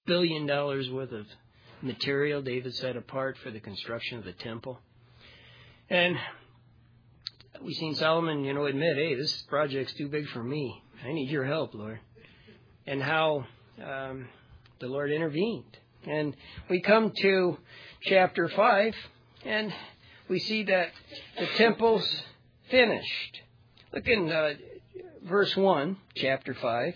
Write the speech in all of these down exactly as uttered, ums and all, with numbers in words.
billion dollars worth of material David set apart for the construction of the temple. And we've seen Solomon, you know, admit, hey, this project's too big for me. I need your help, Lord. And how um, the Lord intervened. And we come to chapter five, and we see that the temple's finished. Look in uh, verse one, chapter five.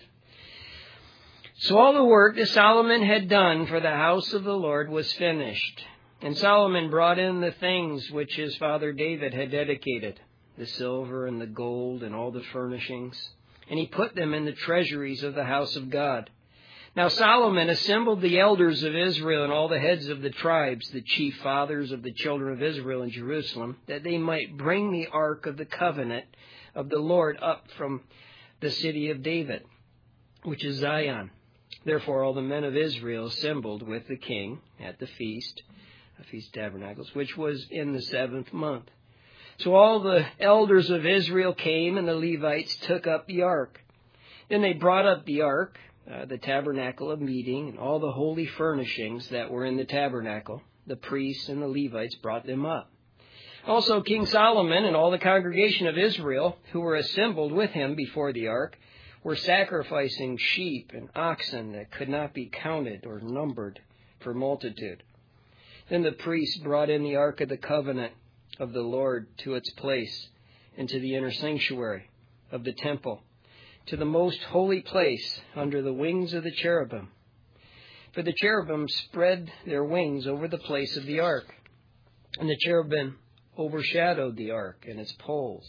So all the work that Solomon had done for the house of the Lord was finished. And Solomon brought in the things which his father David had dedicated, the silver and the gold and all the furnishings, and he put them in the treasuries of the house of God. Now Solomon assembled the elders of Israel and all the heads of the tribes, the chief fathers of the children of Israel in Jerusalem, that they might bring the ark of the covenant of the Lord up from the city of David, which is Zion. Therefore all the men of Israel assembled with the king at the feast, a Feast of Tabernacles, which was in the seventh month. So all the elders of Israel came, and the Levites took up the ark. Then they brought up the ark, uh, the tabernacle of meeting, and all the holy furnishings that were in the tabernacle. The priests and the Levites brought them up. Also King Solomon and all the congregation of Israel, who were assembled with him before the ark, were sacrificing sheep and oxen that could not be counted or numbered for multitude. Then the priests brought in the ark of the covenant of the Lord to its place, into the inner sanctuary of the temple, to the most holy place under the wings of the cherubim. For the cherubim spread their wings over the place of the ark, and the cherubim overshadowed the ark and its poles.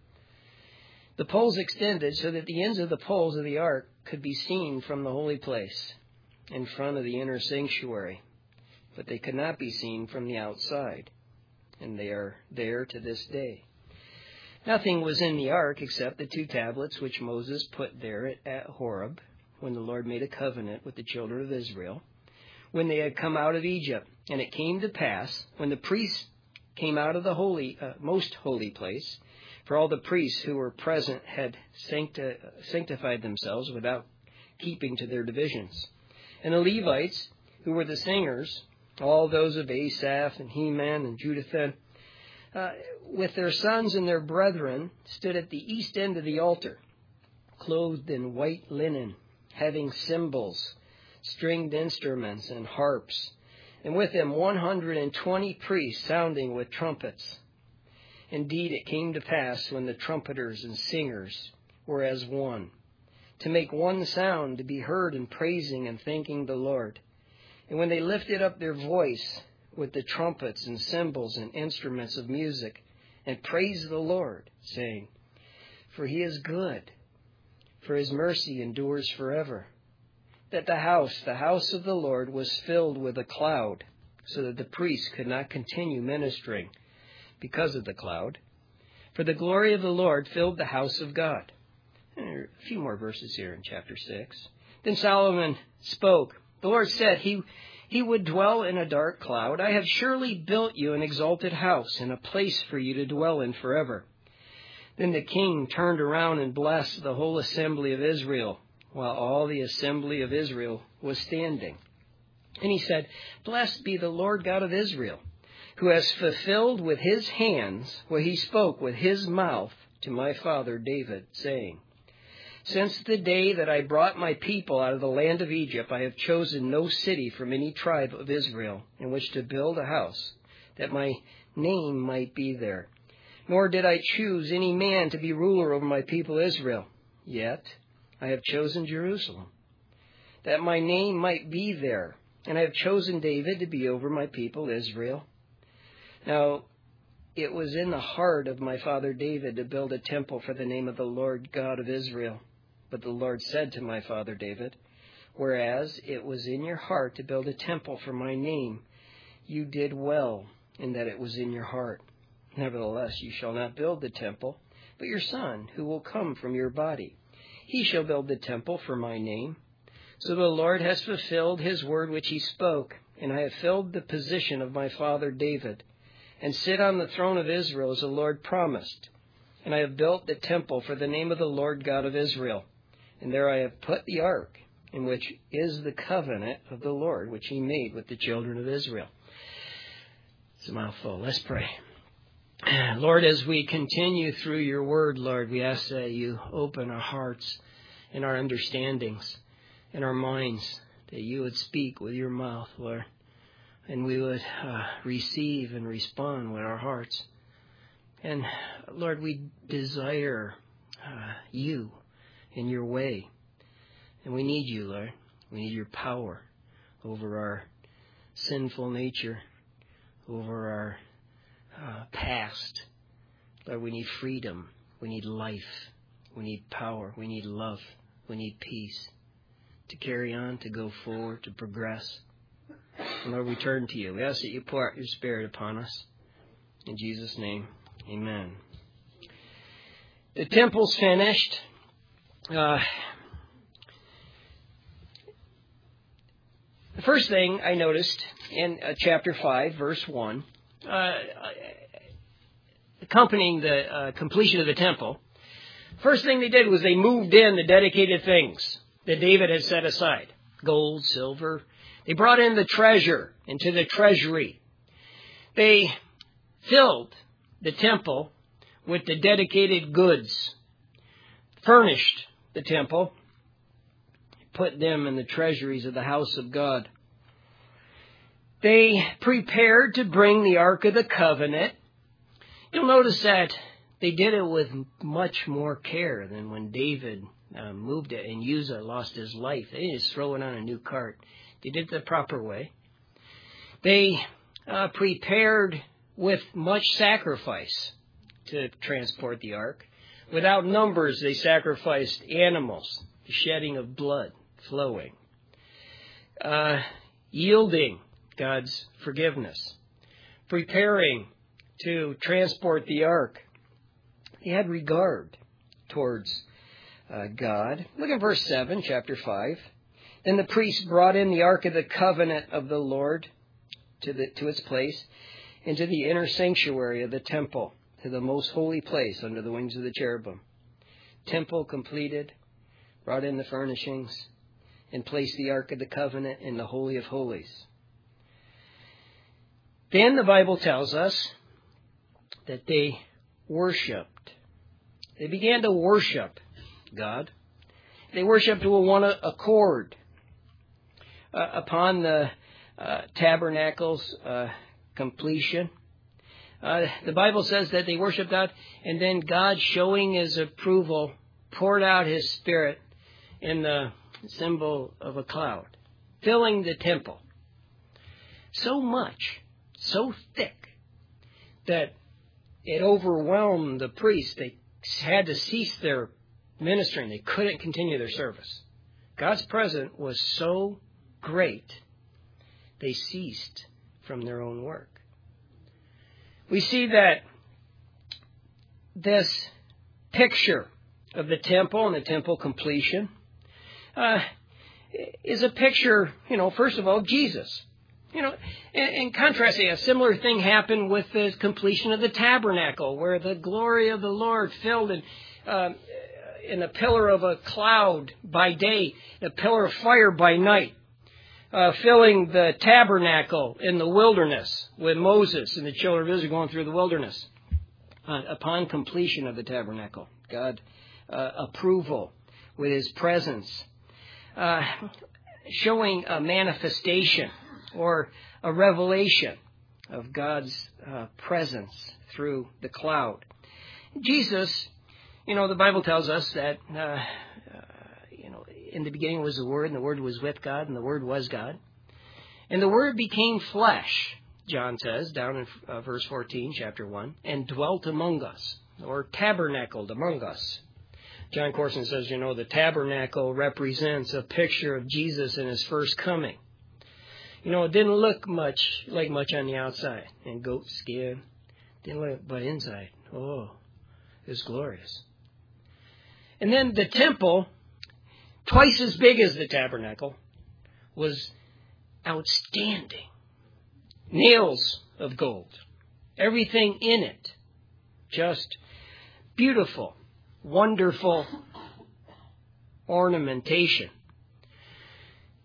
The poles extended so that the ends of the poles of the ark could be seen from the holy place in front of the inner sanctuary, but they could not be seen from the outside, and they are there to this day. Nothing was in the ark except the two tablets which Moses put there at Horeb, when the Lord made a covenant with the children of Israel, when they had come out of Egypt. And it came to pass, when the priests came out of the holy, uh, most holy place, for all the priests who were present had sancti- sanctified themselves without keeping to their divisions. And the Levites, who were the singers, all those of Asaph and Heman and Jeduthun, uh, with their sons and their brethren, stood at the east end of the altar, clothed in white linen, having cymbals, stringed instruments, and harps, and with them one hundred and twenty priests sounding with trumpets. Indeed, it came to pass when the trumpeters and singers were as one, to make one sound to be heard in praising and thanking the Lord. And when they lifted up their voice with the trumpets and cymbals and instruments of music, and praised the Lord, saying, For he is good, for his mercy endures forever. That the house, the house of the Lord, was filled with a cloud, so that the priests could not continue ministering because of the cloud. For the glory of the Lord filled the house of God. And there are a few more verses here in chapter six. Then Solomon spoke. The Lord said he, he would dwell in a dark cloud. I have surely built you an exalted house and a place for you to dwell in forever. Then the king turned around and blessed the whole assembly of Israel, while all the assembly of Israel was standing. And he said, Blessed be the Lord God of Israel, who has fulfilled with his hands what he spoke with his mouth to my father David, saying, Since the day that I brought my people out of the land of Egypt, I have chosen no city from any tribe of Israel in which to build a house, that my name might be there. Nor did I choose any man to be ruler over my people Israel. Yet I have chosen Jerusalem, that my name might be there. And I have chosen David to be over my people Israel. Now, it was in the heart of my father David to build a temple for the name of the Lord God of Israel. But the Lord said to my father David, Whereas it was in your heart to build a temple for my name, you did well in that it was in your heart. Nevertheless, you shall not build the temple, but your son, who will come from your body, he shall build the temple for my name. So the Lord has fulfilled his word which he spoke, and I have filled the position of my father David, and sit on the throne of Israel as the Lord promised. And I have built the temple for the name of the Lord God of Israel. And there I have put the ark, in which is the covenant of the Lord, which he made with the children of Israel. It's a mouthful. Let's pray. Lord, as we continue through your word, Lord, we ask that you open our hearts and our understandings and our minds, that you would speak with your mouth, Lord, and we would uh, receive and respond with our hearts. And Lord, we desire uh, you in your way. And we need you, Lord. We need your power over our sinful nature, over our uh, past. Lord, we need freedom. We need life. We need power. We need love. We need peace to carry on, to go forward, to progress. And Lord, we turn to you. We ask that you pour out your Spirit upon us. In Jesus' name, amen. The temple's finished. Uh, the first thing I noticed in uh, chapter five, verse one, uh, accompanying the uh, completion of the temple, first thing they did was they moved in the dedicated things that David had set aside. Gold, silver. They brought in the treasure into the treasury. They filled the temple with the dedicated goods, furnished the temple, put them in the treasuries of the house of God. They prepared to bring the Ark of the Covenant. You'll notice that they did it with much more care than when David uh, moved it and Uzzah lost his life. They didn't just throw it on a new cart. They did it the proper way. They uh, prepared with much sacrifice to transport the ark. Without numbers, they sacrificed animals, the shedding of blood flowing, uh, yielding God's forgiveness, preparing to transport the ark. They had regard towards uh, God. Look at verse seven, chapter five. Then the priest brought in the ark of the covenant of the Lord to the to its place, into the inner sanctuary of the temple, to the most holy place under the wings of the cherubim. Temple completed, brought in the furnishings, and placed the Ark of the Covenant in the Holy of Holies. Then the Bible tells us that they worshipped. They began to worship God. They worshipped to one accord. Uh, upon the uh, tabernacle's uh, completion, Uh, the Bible says that they worshiped God, and then God, showing his approval, poured out his Spirit in the symbol of a cloud, filling the temple. So much, so thick, that it overwhelmed the priests. They had to cease their ministering. They couldn't continue their service. God's presence was so great, they ceased from their own work. We see that this picture of the temple and the temple completion uh, is a picture, you know, first of all, of Jesus. You know, in, in contrast, a similar thing happened with the completion of the tabernacle, where the glory of the Lord filled in, uh, in a pillar of a cloud by day, a pillar of fire by night. Uh, filling the tabernacle in the wilderness with Moses and the children of Israel going through the wilderness. Uh, upon completion of the tabernacle, God uh, approval with his presence, uh, showing a manifestation or a revelation of God's uh, presence through the cloud. Jesus, you know, the Bible tells us that uh, in the beginning was the Word, and the Word was with God, and the Word was God. And the Word became flesh, John says, down in uh, verse fourteen, chapter one, and dwelt among us, or tabernacled among us. John Corson says, you know, the tabernacle represents a picture of Jesus in his first coming. You know, it didn't look much like much on the outside, and goat skin, didn't look, but inside, oh, it was glorious. And then the temple, twice as big as the tabernacle, was outstanding. Nails of gold. Everything in it. Just beautiful, wonderful ornamentation.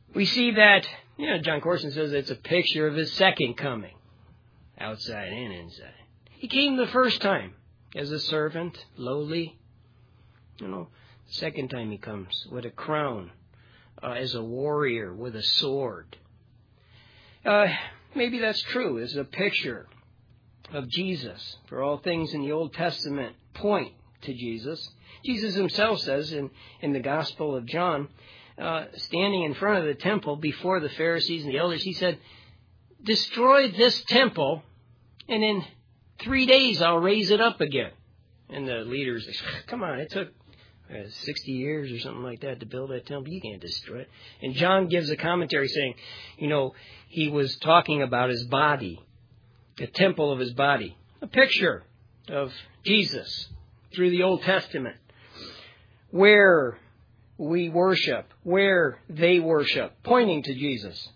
We see that, you know, John Corson says it's a picture of his second coming, outside and inside. He came the first time as a servant, lowly. You know, the second time he comes with a crown, uh, as a warrior with a sword. Uh, maybe that's true. It's a picture of Jesus. For all things in the Old Testament point to Jesus. Jesus himself says in, in the Gospel of John, uh, standing in front of the temple before the Pharisees and the elders, he said, destroy this temple, and in three days I'll raise it up again. And the leaders, they said, come on, it took uh, sixty years or something like that to build that temple. You can't destroy it. And John gives a commentary saying, you know, he was talking about his body, the temple of his body, a picture of Jesus through the Old Testament, where we worship, where they worship, pointing to Jesus.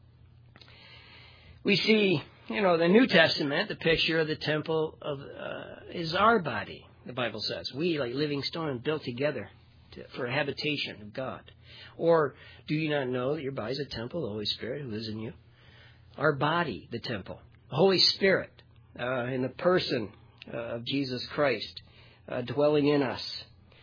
We see, you know, the New Testament, the picture of the temple of uh, is our body, the Bible says. We, like living stone, built together to, for a habitation of God. Or do you not know that your body is a temple of the Holy Spirit who lives in you? Our body, the temple. The Holy Spirit uh, in the person uh, of Jesus Christ uh, dwelling in us.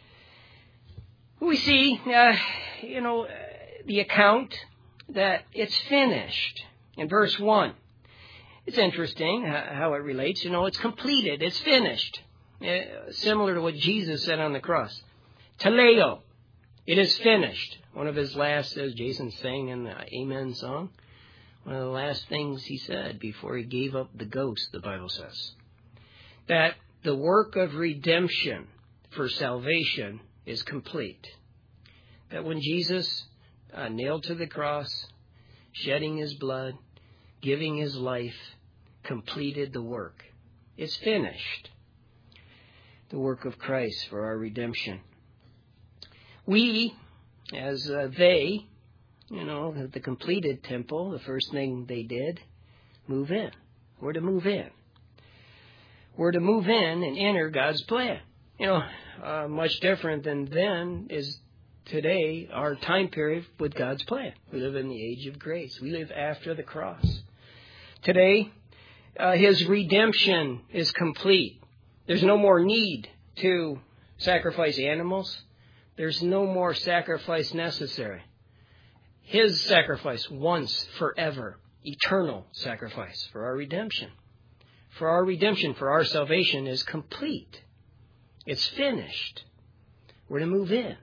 We see, uh, you know, the account that it's finished in verse one. It's interesting how it relates. You know, it's completed. It's finished. Uh, similar to what Jesus said on the cross. Teleo. It is finished. One of his last, as Jason sang in the Amen song, one of the last things he said before he gave up the ghost, the Bible says. That the work of redemption for salvation is complete. That when Jesus uh, nailed to the cross, shedding his blood, giving his life, completed the work. It's finished. The work of Christ for our redemption. We, as uh, they, you know, the completed temple, the first thing they did, move in. We're to move in. We're to move in and enter God's plan. You know, uh, much different than then is today our time period with God's plan. We live in the age of grace. We live after the cross. Today, uh, his redemption is complete. There's no more need to sacrifice animals. There's no more sacrifice necessary. His sacrifice, once, forever, eternal sacrifice for our redemption. For our redemption, for our salvation is complete. It's finished. We're to move in.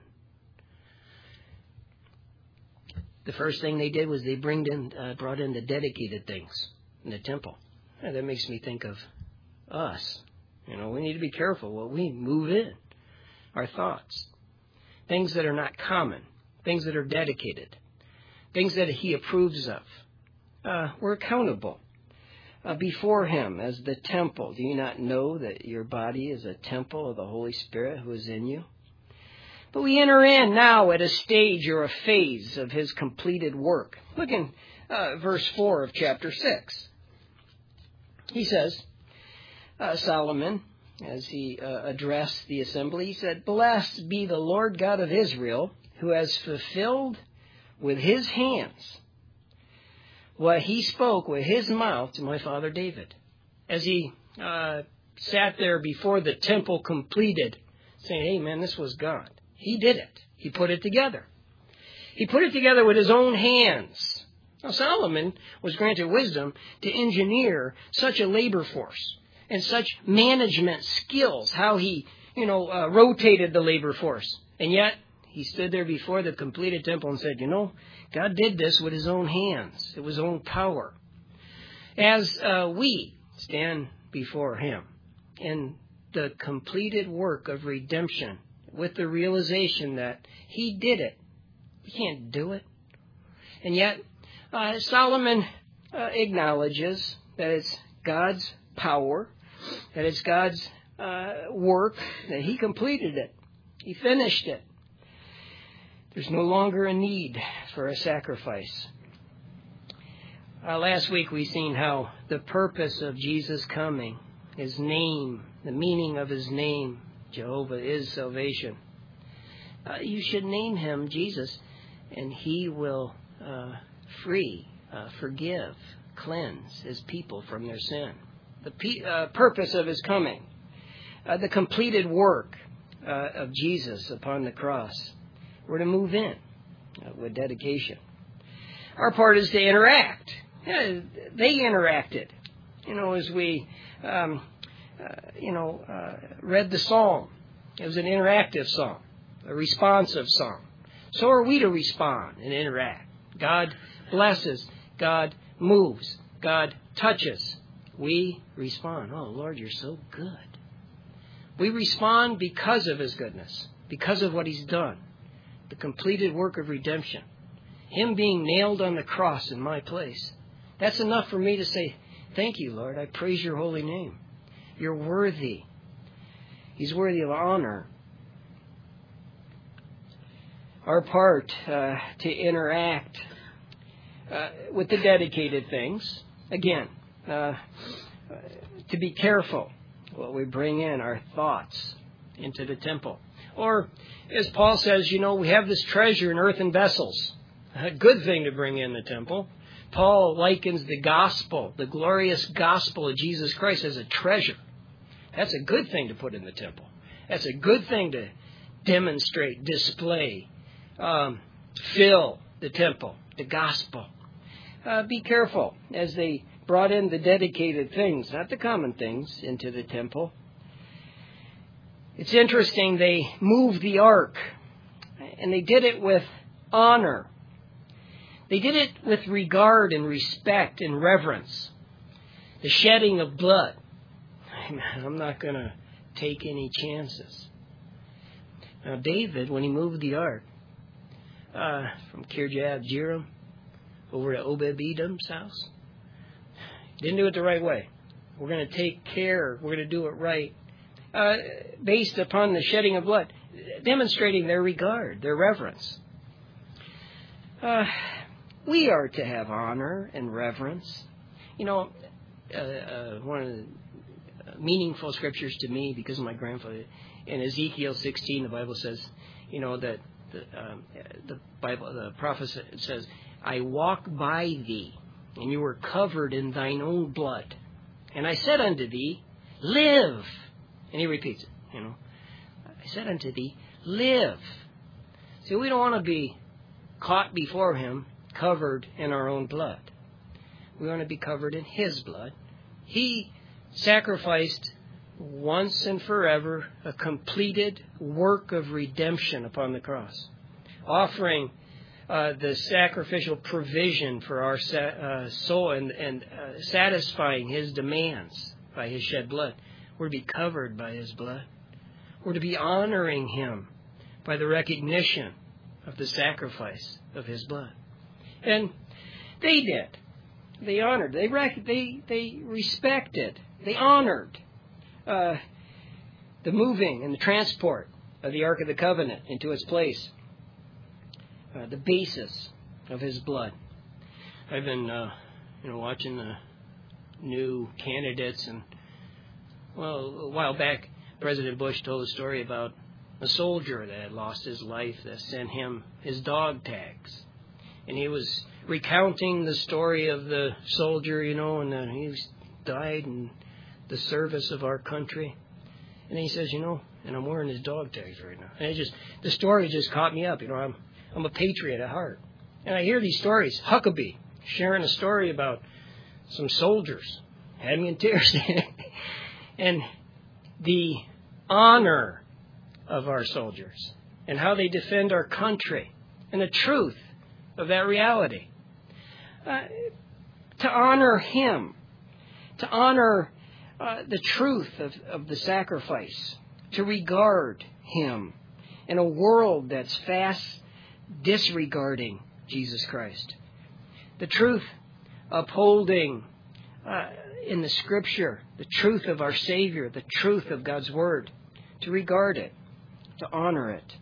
The first thing they did was they bring in, uh, brought in the dedicated things in the temple. And that makes me think of us. You know, we need to be careful what we move in. Our thoughts. Things that are not common. Things that are dedicated. Things that he approves of. Uh, we're accountable uh, before him as the temple. Do you not know that your body is a temple of the Holy Spirit who is in you? But we enter in now at a stage or a phase of his completed work. Look in uh, verse four of chapter six. He says, uh, Solomon, as he uh, addressed the assembly, he said, blessed be the Lord God of Israel, who has fulfilled with his hands what he spoke with his mouth to my father David. As he uh, sat there before the temple completed, saying, hey man, this was God. He did it. He put it together. He put it together with his own hands. Now Solomon was granted wisdom to engineer such a labor force and such management skills, how he, you know, uh, rotated the labor force. And yet, he stood there before the completed temple and said, you know, God did this with his own hands. It was his own power. As uh, we stand before him in the completed work of redemption with the realization that he did it. We can't do it. And yet, uh, Solomon uh, acknowledges that it's God's power, that it's God's uh, work, that he completed it. He finished it. There's no longer a need for a sacrifice. Uh, last week we seen how the purpose of Jesus coming, his name, the meaning of his name, Jehovah is salvation. Uh, you should name him Jesus, and he will uh, free, uh, forgive, cleanse His people from their sin. The pe- uh, purpose of His coming, uh, the completed work uh, of Jesus upon the cross. We're to move in uh, with dedication. Our part is to interact. Yeah, they interacted. You know, as we, um, uh, you know, uh, read the psalm. It was an interactive psalm, a responsive psalm. So are we to respond and interact. God blesses. God moves. God touches. We respond. Oh, Lord, you're so good. We respond because of His goodness, because of what He's done, the completed work of redemption, Him being nailed on the cross in my place. That's enough for me to say, thank you, Lord. I praise your holy name. You're worthy. He's worthy of honor. Our part uh, to interact uh, with the dedicated things. Again, uh, to be careful what we bring in, our thoughts, into the temple. Or, as Paul says, you know, we have this treasure in earthen vessels. A good thing to bring in the temple. Paul likens the gospel, the glorious gospel of Jesus Christ, as a treasure. That's a good thing to put in the temple. That's a good thing to demonstrate, display, um, fill the temple, the gospel. Uh, be careful as they brought in the dedicated things, not the common things, into the temple. It's interesting, they moved the ark, and they did it with honor. They did it with regard and respect and reverence. The shedding of blood. I'm not going to take any chances. Now, David, when he moved the ark uh, from Kirjath Jearim over to Obed-Edom's house, didn't do it the right way. We're going to take care. We're going to do it right. Uh, based upon the shedding of blood, demonstrating their regard, their reverence. Uh, we are to have honor and reverence. You know, uh, uh, one of the meaningful scriptures to me, because of my grandfather, in Ezekiel sixteen, the Bible says, you know, that the, um, the Bible, the prophet says, I walk by thee, and you were covered in thine own blood. And I said unto thee, live. And he repeats it, you know. I said unto thee, live. See, we don't want to be caught before Him, covered in our own blood. We want to be covered in His blood. He sacrificed once and forever a completed work of redemption upon the cross, offering uh, the sacrificial provision for our sa- uh, soul and, and uh, satisfying His demands by His shed blood. We're to be covered by His blood. We're to be honoring Him by the recognition of the sacrifice of His blood. And they did. They honored. They rec- they they respected. They honored uh, the moving and the transport of the Ark of the Covenant into its place. Uh, the basis of His blood. I've been, uh, you know, watching the new candidates, and well, a while back, President Bush told a story about a soldier that had lost his life that sent him his dog tags. And he was recounting the story of the soldier, you know, and that he died in the service of our country. And he says, you know, and I'm wearing his dog tags right now. And it just, the story just caught me up. You know, I'm, I'm a patriot at heart. And I hear these stories. Huckabee sharing a story about some soldiers. Had me in tears. And the honor of our soldiers and how they defend our country and the truth of that reality. Uh, to honor Him, to honor uh, the truth of, of the sacrifice, to regard Him in a world that's fast disregarding Jesus Christ. The truth upholding uh, in the Scripture, the truth of our Savior, the truth of God's Word, to regard it, to honor it.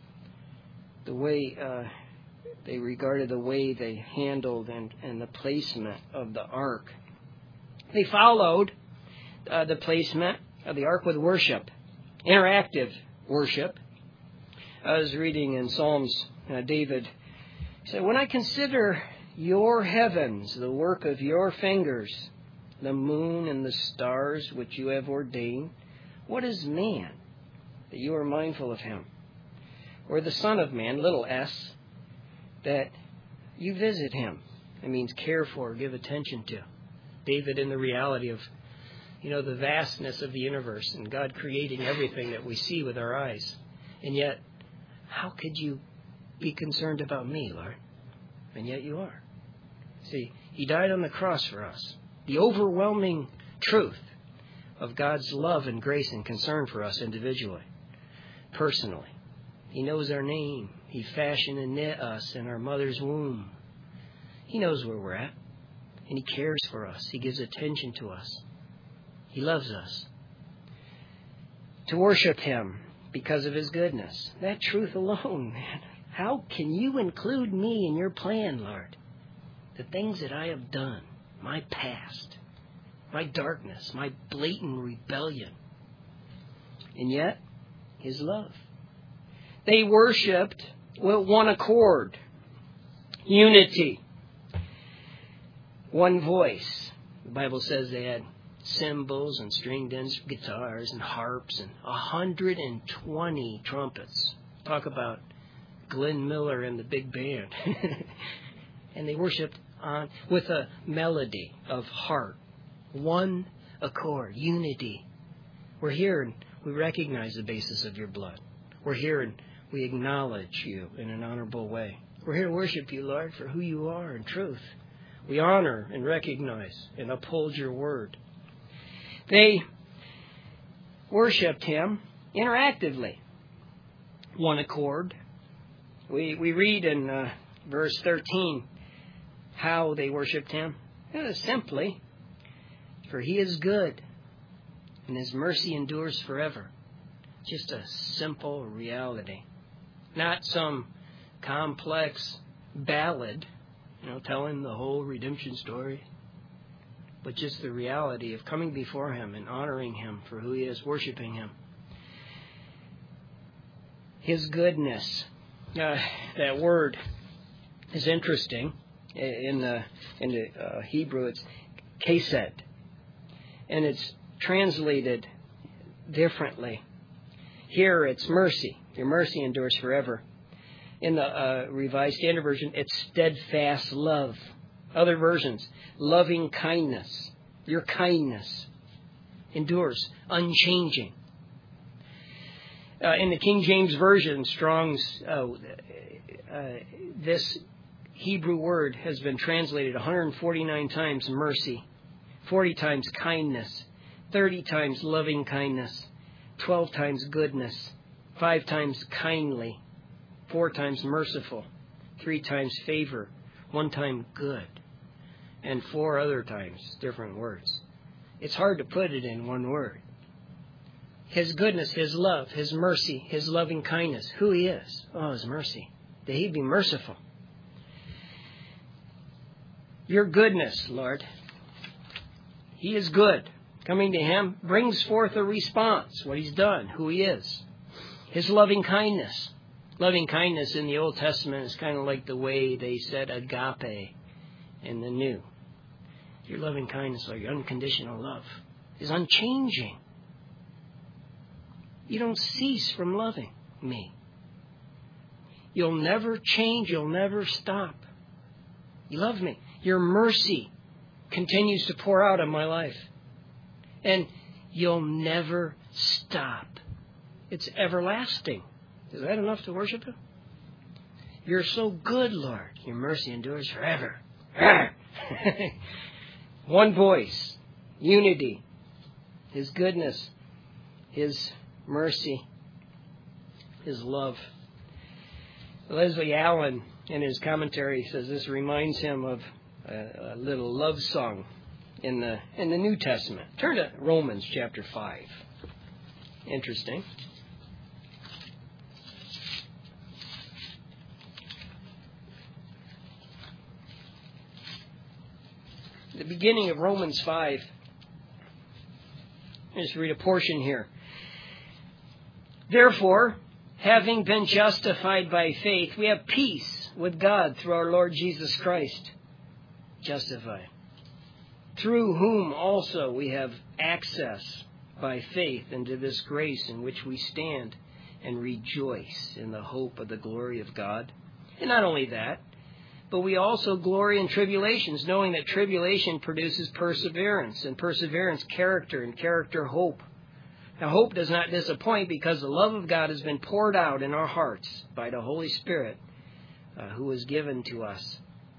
The way uh, they regarded the way they handled and, and the placement of the ark. They followed uh, the placement of the ark with worship, interactive worship. I was reading in Psalms, uh, David He said, when I consider your heavens, the work of your fingers, the moon and the stars which you have ordained, what is man that you are mindful of him? Or the Son of Man, little s, that you visit him. It means care for, give attention to. David in the reality of, you know, the vastness of the universe and God creating everything that we see with our eyes. And yet, how could you be concerned about me, Lord? And yet you are. See, he died on the cross for us. The overwhelming truth of God's love and grace and concern for us individually, personally. He knows our name. He fashioned and knit us in our mother's womb. He knows where we're at. And he cares for us. He gives attention to us. He loves us. To worship him because of his goodness. That truth alone, man. How can you include me in your plan, Lord? The things that I have done, my past, my darkness, my blatant rebellion. And yet, his love. They worshipped with one accord. Unity. One voice. The Bible says they had cymbals and stringed guitars and harps and one hundred twenty trumpets. Talk about Glenn Miller and the big band. And they worshipped on with a melody of heart. One accord. Unity. We're here and we recognize the basis of your blood. We're here and we acknowledge you in an honorable way. We're here to worship you, Lord, for who you are in truth. We honor and recognize and uphold your word. They worshipped him interactively. One accord. We we read in uh, verse thirteen how they worshipped him. It was simply, for he is good and his mercy endures forever. Just a simple reality. Not some complex ballad, you know, telling the whole redemption story, but just the reality of coming before him and honoring him for who he is, worshiping him. His goodness. Uh, that word is interesting. In the in the uh, Hebrew, it's chesed, and it's translated differently. Here, it's mercy. Your mercy endures forever. In the uh, Revised Standard Version, it's steadfast love. Other versions, loving kindness. Your kindness endures, unchanging. Uh, in the King James Version, Strong's, uh, uh, this Hebrew word has been translated one hundred forty-nine times mercy, forty times kindness, thirty times loving kindness, twelve times goodness, five times kindly, four times merciful, three times favor, one time good, and four other times different words. It's hard to put it in one word. His goodness, his love, his mercy, his loving kindness, who he is. Oh, his mercy. That he be merciful. Your goodness, Lord. He is good. Coming to him brings forth a response, what he's done, who he is. His loving kindness. Loving kindness in the Old Testament is kind of like the way they said agape in the New. Your loving kindness, or your unconditional love, is unchanging. You don't cease from loving me. You'll never change. You'll never stop. You love me. Your mercy continues to pour out on my life. And you'll never stop. It's everlasting. Is that enough to worship him? You're so good, Lord. Your mercy endures forever. One voice. Unity. His goodness. His mercy. His love. Leslie Allen, in his commentary, says this reminds him of a, a little love song in the in the New Testament. Turn to Romans chapter five. Interesting. The beginning of Romans five. Just read a portion here. Therefore, having been justified by faith, we have peace with God through our Lord Jesus Christ. Justified. Through whom also we have access by faith into this grace in which we stand and rejoice in the hope of the glory of God. And not only that, but we also glory in tribulations, knowing that tribulation produces perseverance, and perseverance character, and character hope. Now hope does not disappoint, because the love of God has been poured out in our hearts by the Holy Spirit uh, who was given to us.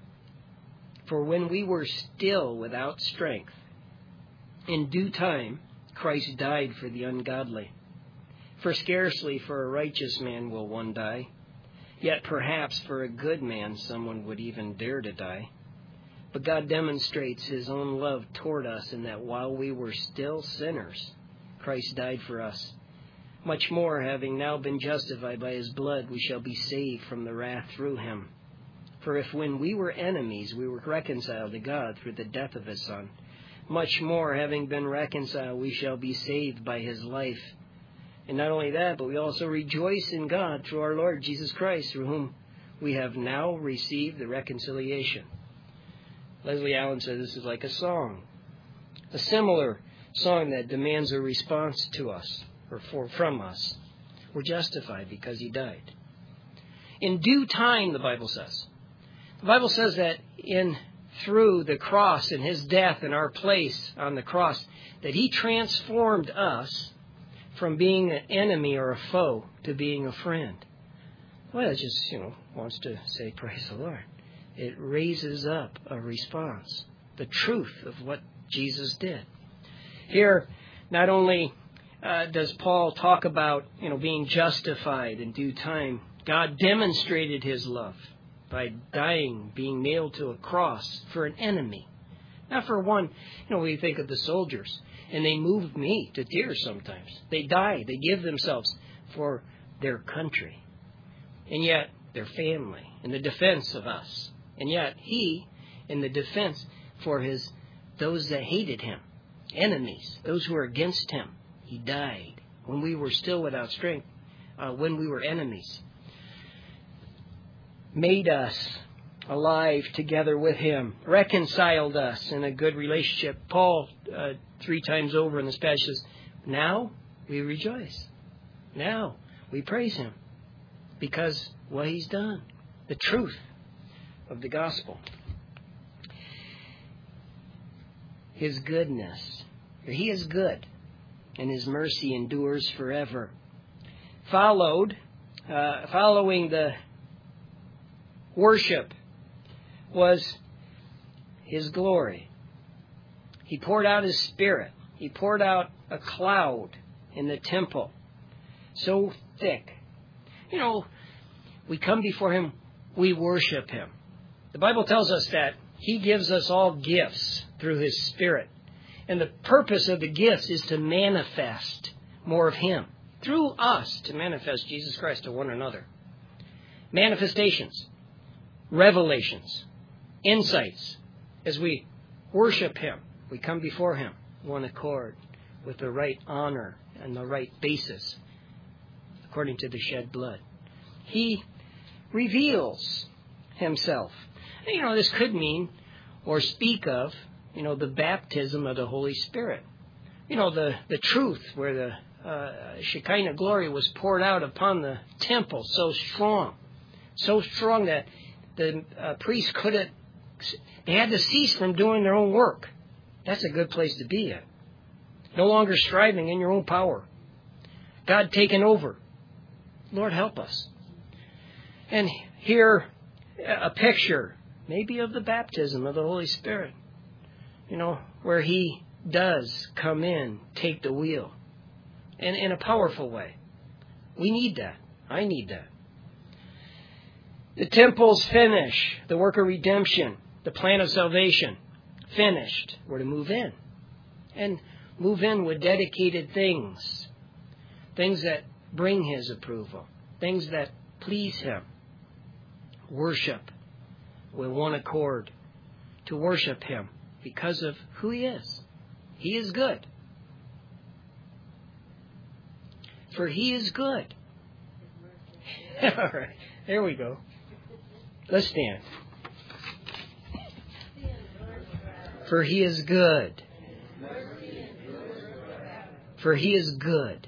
For when we were still without strength, in due time Christ died for the ungodly. For scarcely for a righteous man will one die, yet perhaps for a good man someone would even dare to die. But God demonstrates His own love toward us in that while we were still sinners, Christ died for us. Much more, having now been justified by His blood, we shall be saved from the wrath through Him. For if when we were enemies we were reconciled to God through the death of His Son, much more, having been reconciled, we shall be saved by His life. And not only that, but we also rejoice in God through our Lord Jesus Christ, through whom we have now received the reconciliation. Leslie Allen says this is like a song, a similar song that demands a response to us, or for, from us. We're justified because He died. In due time, the Bible says. The Bible says that in through the cross and His death in our place on the cross, that He transformed us from being an enemy or a foe to being a friend. Well, it just, you know, wants to say, praise the Lord. It raises up a response, the truth of what Jesus did. Here, not only uh, does Paul talk about, you know, being justified in due time, God demonstrated His love by dying, being nailed to a cross for an enemy. Not for one, you know, we think of the soldiers, and they move me to tears sometimes. They die, they give themselves for their country, and yet their family, in the defense of us. And yet He, in the defense for His those that hated Him, enemies, those who were against Him, He died when we were still without strength, uh, when we were enemies. Made us alive together with Him, reconciled us in a good relationship. Paul, uh, three times over in this passage says, now we rejoice. Now we praise Him because what He's done, the truth of the gospel. His goodness. He is good, and His mercy endures forever. Followed, uh, following the worship was His glory. He poured out His Spirit. He poured out a cloud in the temple, so thick. You know, we come before Him, we worship Him. The Bible tells us that He gives us all gifts through His Spirit. And the purpose of the gifts is to manifest more of Him through us, to manifest Jesus Christ to one another. Manifestations, revelations, insights. As we worship Him, we come before Him, one accord, with the right honor and the right basis, according to the shed blood. He reveals Himself. And, you know, this could mean or speak of, you know, the baptism of the Holy Spirit. You know, the, the truth where the uh, Shekinah glory was poured out upon the temple so strong. So strong that the uh, priests couldn't, they had to cease from doing their own work. That's a good place to be in. No longer striving in your own power. God taking over. Lord, help us. And here, a picture, maybe of the baptism of the Holy Spirit. You know, where He does come in, take the wheel. And in a powerful way. We need that. I need that. The temple's finished. The work of redemption. The plan of salvation. Finished. We're to move in. And move in with dedicated things. Things that bring His approval. Things that please Him. Worship with one accord. To worship Him because of who He is. He is good. For He is good. All right. There we go. Let's stand. For He is good. For He is good.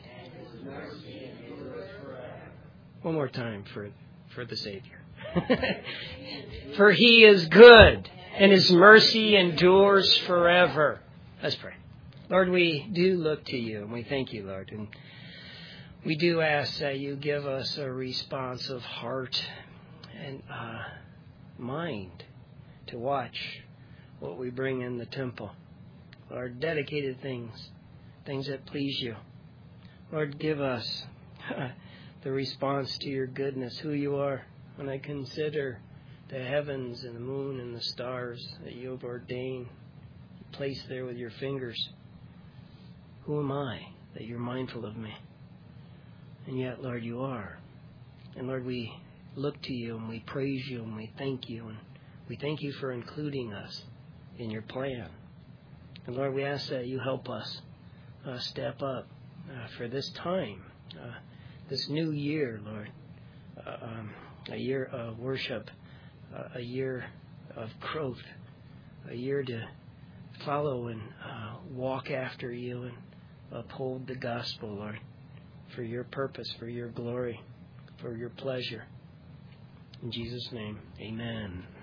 One more time for, for the Savior. For He is good, and His mercy endures forever. Let's pray. Lord, we do look to You, and we thank You, Lord. And we do ask that You give us a responsive heart and uh, mind to watch what we bring in the temple. Lord, dedicated things, things that please You. Lord, give us the response to Your goodness, who You are. When I consider the heavens and the moon and the stars that You have ordained, placed there with Your fingers, who am I that You're mindful of me? And yet, Lord, You are. And Lord, we look to You and we praise You and we thank You. And we thank You for including us in Your plan. And Lord, we ask that You help us uh, step up uh, for this time, uh, this new year, Lord. Uh, um, a year of worship, uh, a year of growth, a year to follow and uh, walk after You and uphold the gospel, Lord, for Your purpose, for Your glory, for Your pleasure. In Jesus' name, amen.